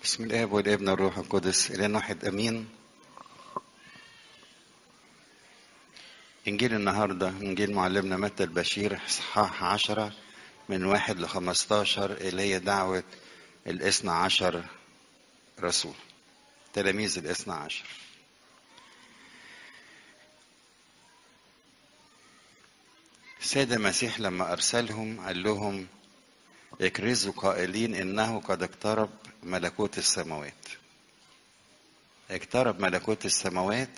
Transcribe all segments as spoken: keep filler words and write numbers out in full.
بسم الآب والابن والروح القدس إله واحد أمين. إنجيل النهاردة إنجيل معلمنا متى البشير إصحاح عشرة من واحد لخمستاشر، اللي هي دعوة الاثنى عشر رسول، تلاميذ الاثنى عشر. السيد المسيح لما أرسلهم قال لهم اكرزوا قائلين إنه قد اقترب ملكوت السماوات. اقترب ملكوت السماوات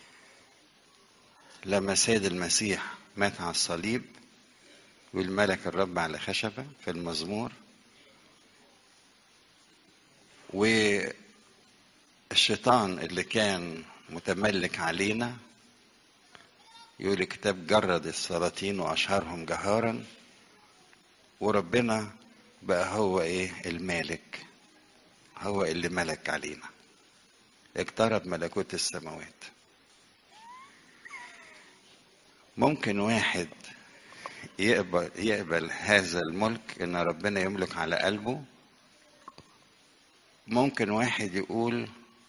لما السيد المسيح مات على الصليب والملك الرب على خشبة في المزمور، والشيطان اللي كان متملك علينا يقول الكتاب جرد السلاطين وأشهرهم جهارا، وربنا بقى هو ايه المالك، هو اللي ملك علينا. اقترب ملكوت السماوات. ممكن واحد يقبل, يقبل هذا الملك ان ربنا يملك على قلبه. ممكن واحد يقول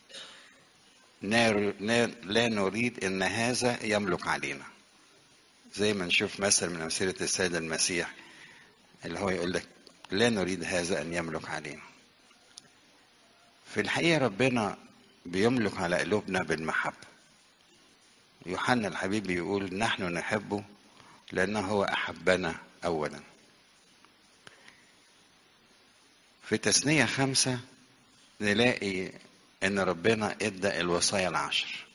لا نريد ان هذا يملك علينا، زي ما نشوف مثل من امثله السيد المسيح اللي هو يقول لك لا نريد هذا ان يملك علينا. في الحقيقه ربنا بيملك على قلوبنا بالمحبه. يوحنا الحبيب يقول نحن نحبه لانه هو احبنا اولا. في تثنية خمسة نلاقي ان ربنا ادى الوصايا العشر.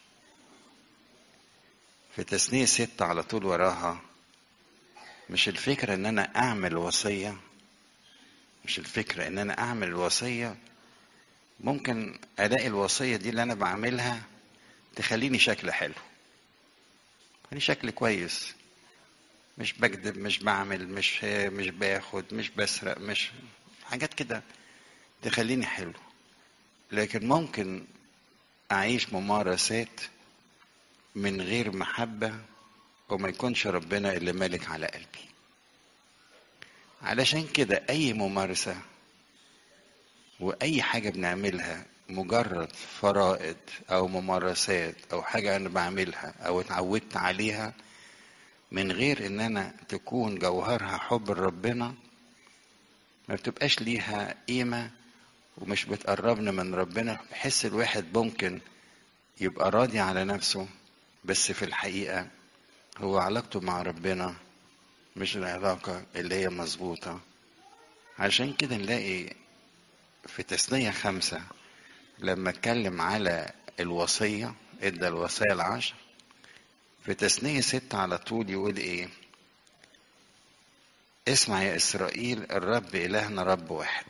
في تثنية ستة على طول وراها، مش الفكرة ان انا اعمل وصية، مش الفكرة ان انا اعمل الوصية. ممكن الاقي الوصية دي اللي انا بعملها تخليني شكل حلو، تخليني شكل كويس، مش بكذب، مش بعمل، مش مش باخد، مش بسرق، مش حاجات كده تخليني حلو. لكن ممكن أعيش ممارسات من غير محبة وما يكونش ربنا اللي مالك على قلبي. علشان كده أي ممارسة وأي حاجة بنعملها مجرد فرائض أو ممارسات أو حاجة أنا بعملها أو اتعودت عليها من غير إن أنا تكون جوهرها حب ربنا، ما بتبقاش ليها قيمة ومش بتقربنا من ربنا. بحس الواحد ممكن يبقى راضي على نفسه، بس في الحقيقة هو علاقته مع ربنا مش العلاقة اللي هي مظبوطة. عشان كده نلاقي في تثنية خمسة لما اتكلم على الوصية ادى الوصية العشر. في تثنية ستة على طول يقول ايه؟ اسمع يا إسرائيل، الرب إلهنا رب واحد.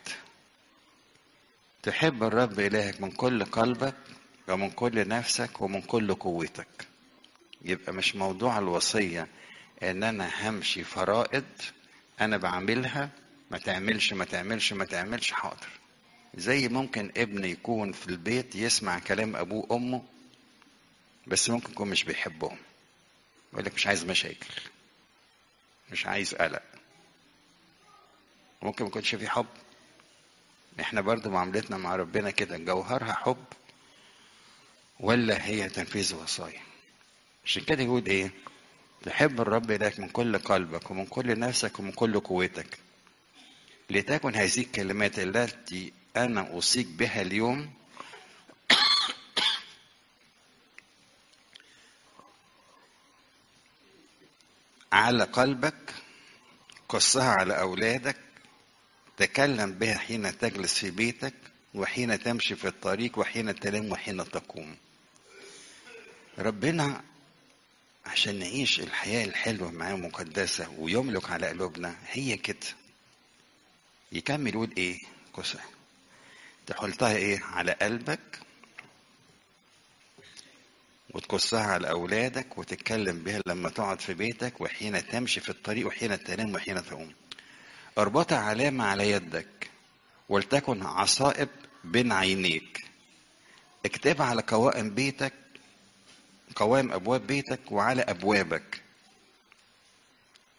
تحب الرب إلهك من كل قلبك ومن كل نفسك ومن كل قوتك. يبقى مش موضوع الوصية ان انا همشي فرائض انا بعملها، ما تعملش ما تعملش ما تعملش حاضر. زي ممكن ابن يكون في البيت يسمع كلام ابوه وامه بس ممكن يكون مش بيحبهم، يقول لك مش عايز مشاكل، مش عايز قلق. ممكن ما يكونش في حب. احنا برضو معاملتنا مع ربنا كده جوهرها حب ولا هي تنفيذ وصايا؟ عشان كده يقول ايه؟ تحب الرب إلهك من كل قلبك ومن كل نفسك ومن كل قوتك. لتكن هذه الكلمات التي أنا أوصيك بها اليوم على قلبك، قصها على أولادك، تكلم بها حين تجلس في بيتك وحين تمشي في الطريق وحين تنام وحين تقوم. ربنا عشان نعيش الحياة الحلوة معاه مقدسة ويملك على قلوبنا هي كده. يكمل يقول ايه؟ قصها تحطها ايه على قلبك وتقصها على أولادك وتتكلم بها لما تقعد في بيتك وحين تمشي في الطريق وحين تنام وحين تقوم. اربطها علامة على يدك ولتكن عصائب بين عينيك. اكتبها على قوائم بيتك، قوائم أبواب بيتك وعلى أبوابك.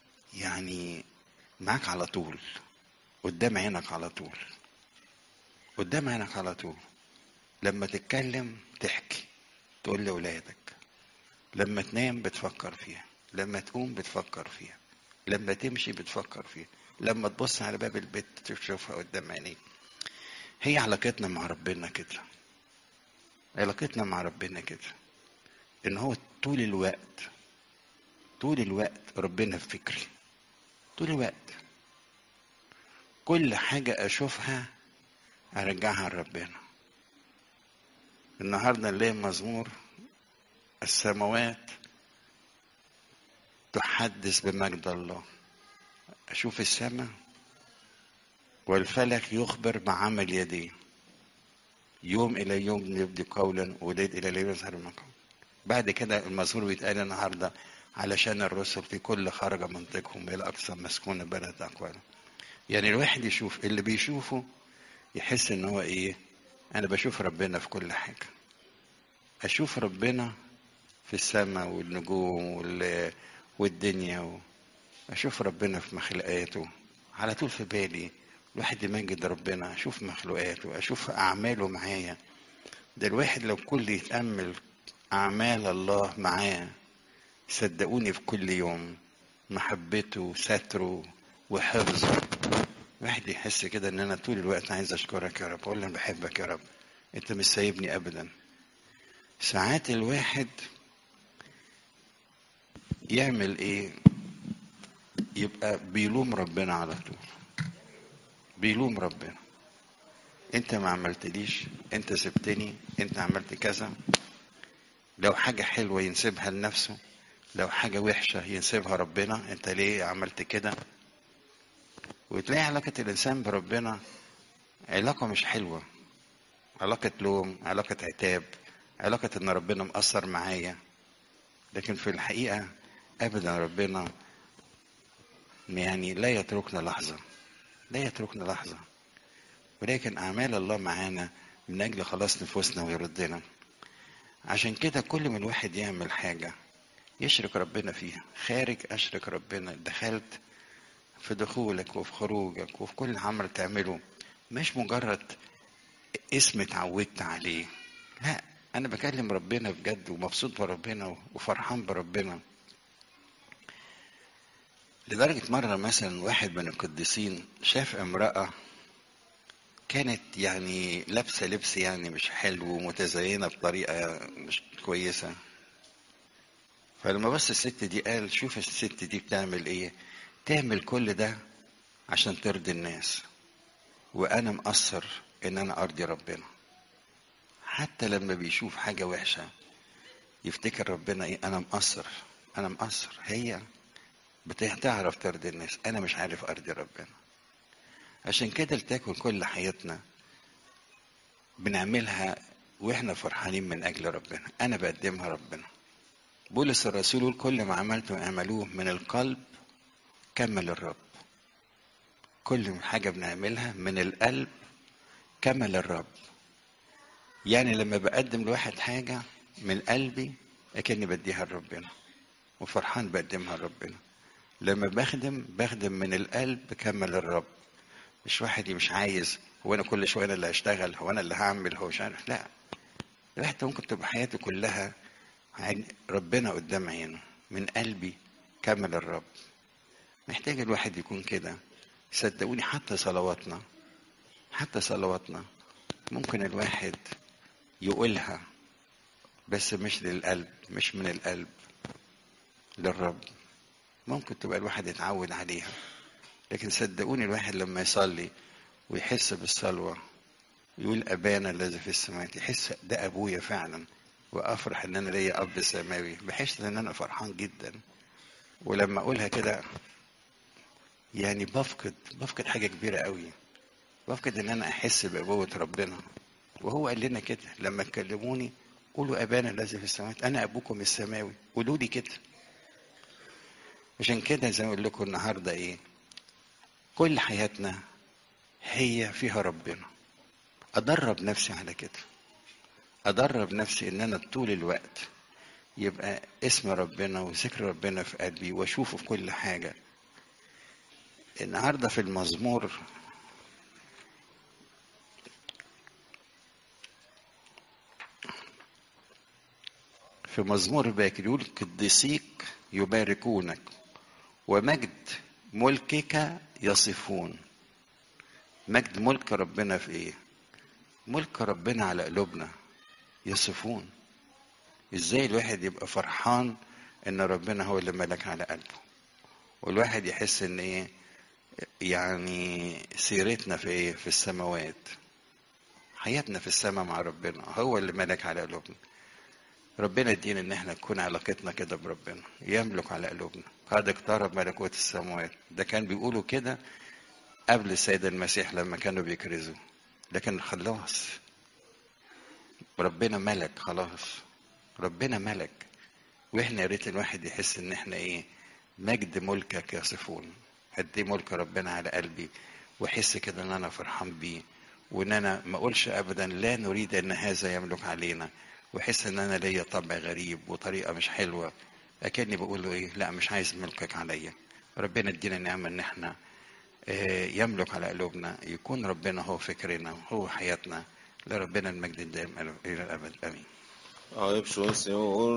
يعني معاك على طول، قدام عينك على طول. قدام عينك على طول. لما تتكلم تحكي، تقول لأولادك. لما تنام بتفكر فيها، لما تقوم بتفكر فيها، لما تمشي بتفكر فيها، لما تبص على باب البيت تشوفها قدام عينيك. هي علاقتنا مع ربنا كده، علاقتنا مع ربنا كده، ان هو طول الوقت طول الوقت ربنا في فكري، طول الوقت. كل حاجة اشوفها ارجعها لربنا. النهارده نلاقي مزمور السماوات تحدث بمجد الله. اشوف السماء والفلك يخبر بعمل يديه. يوم الى يوم يبدي قولا وليل الى ليل يظهر المقام. بعد كده المزمور بيتقال النهارده علشان الرسل في كل خرج منطقهم الى اقصى مسكون بلد اقوالهم. يعني الواحد يشوف اللي بيشوفه يحس ان هو ايه، انا بشوف ربنا في كل حاجه. اشوف ربنا في السماء والنجوم وال... والدنيا و... اشوف ربنا في مخلوقاته على طول في بالي. الواحد يمجد ربنا، اشوف مخلوقاته، اشوف اعماله معايا. ده الواحد لو كل يتامل اعمال الله معاه، صدقوني في كل يوم محبته ستره وحفظه، الواحد يحس كده ان انا طول الوقت عايز اشكرك يا رب، اقول انا بحبك يا رب، انت مش سايبني ابدا. ساعات الواحد يعمل ايه؟ يبقى بيلوم ربنا على طول، بيلوم ربنا. انت ما عملتليش، انت سبتني، انت عملت كذا. لو حاجة حلوة ينسبها لنفسه، لو حاجة وحشة ينسبها ربنا، انت ليه عملت كده؟ وتلاقي علاقة الانسان بربنا علاقة مش حلوة، علاقة لوم، علاقة عتاب، علاقة ان ربنا مقصر معايا. لكن في الحقيقة ابدا ربنا يعني لا يتركنا لحظة، لا يتركنا لحظة. ولكن اعمال الله معانا من اجل خلاص نفوسنا ويردنا. عشان كده كل ما الواحد يعمل حاجة يشرك ربنا فيها. خارج اشرك ربنا، دخلت في دخولك وفي خروجك وفي كل عمل تعمله، مش مجرد اسم اتعودت عليه. لا، انا بكلم ربنا بجد ومبسوط بربنا وفرحان بربنا. لدرجة مرة مثلا واحد من القديسين شاف امرأة كانت يعني لابسة لبس يعني مش حلو ومتزينة بطريقة مش كويسة. فلما بص الست دي قال شوف الست دي بتعمل ايه، تعمل كل ده عشان ترضي الناس، وانا مقصر ان انا ارضي ربنا. حتى لما بيشوف حاجة وحشة يفتكر ربنا ايه، انا مقصر، انا مقصر. هي بتعرف ترضي الناس، انا مش عارف ارضي ربنا. عشان كده لتكن كل حياتنا بنعملها واحنا فرحانين من اجل ربنا، انا بقدمها ربنا. بولس الرسول يقول كل ما عملتم اعملوه من القلب كمل الرب. كل حاجة بنعملها من القلب كمل الرب. يعني لما بقدم لواحد حاجة من قلبي اكني بديها لربنا وفرحان بقدمها لربنا. لما بخدم بخدم من القلب كمل الرب. مش واحد مش عايز، هو انا كل شويه انا اللي هشتغل، هو انا اللي هعمل، هو مش عارف. لا، الواحد ممكن تبقى حياته كلها عن ربنا قدام عينه، من قلبي كمل الرب. محتاج الواحد يكون كده. صدقوني حتى صلواتنا، حتى صلواتنا ممكن الواحد يقولها بس مش للقلب، مش من القلب للرب. ممكن تبقى الواحد يتعود عليها، لكن صدقوني الواحد لما يصلي ويحس بالصلوة يقول أبانا الذي في السماوات، يحس ده أبويا فعلا، وأفرح إن أنا ليا أب سماوي، بحس إن أنا فرحان جدا. ولما أقولها كده يعني بفقد بفقد حاجة كبيرة قوي، بفقد إن أنا أحس بأبوة ربنا. وهو قال لنا كده لما تكلموني قولوا أبانا الذي في السماوات، أنا أبوكم السماوي، قولوا لي كده. عشان كده زي ما أقول لكم النهاردة إيه، كل حياتنا هي فيها ربنا. أدرب نفسي على كده، أدرب نفسي إن أنا طول الوقت يبقى اسم ربنا وذكر ربنا في قلبي واشوفه في كل حاجة. النهاردة في المزمور في مزمور باكر يقول قديسيك يباركونك ومجد ملكك يصفون. مجد ملك ربنا في ايه؟ ملك ربنا على قلوبنا يصفون. ازاي الواحد يبقى فرحان ان ربنا هو اللي ملك على قلبه، والواحد يحس ان ايه يعني سيرتنا في ايه في السماوات، حياتنا في السماء مع ربنا، هو اللي ملك على قلوبنا. ربنا يدينا ان احنا تكون علاقتنا كده بربنا، يملك على قلوبنا. قد اقترب ملكوت السماوات، ده كان بيقولوا كده قبل السيد المسيح لما كانوا بيكرزوا، لكن خلاص ربنا ملك خلاص. ربنا ملك، واحنا يا ريت الواحد يحس ان احنا ايه مجد ملكك يصفون. قد ايه ملك ربنا على قلبي، واحس كده ان انا فرحان بيه، وان انا ما اقولش ابدا لا نريد ان هذا يملك علينا، واحس ان انا ليا طبع غريب وطريقه مش حلوه، اكني بقول له ايه لا مش عايز ملكك عليا. ربنا ادينا نعمه ان احنا آه، يملك على قلوبنا، يكون ربنا هو فكرنا هو حياتنا. لربنا المجد الدائم الى الابد امين. Ayıp şu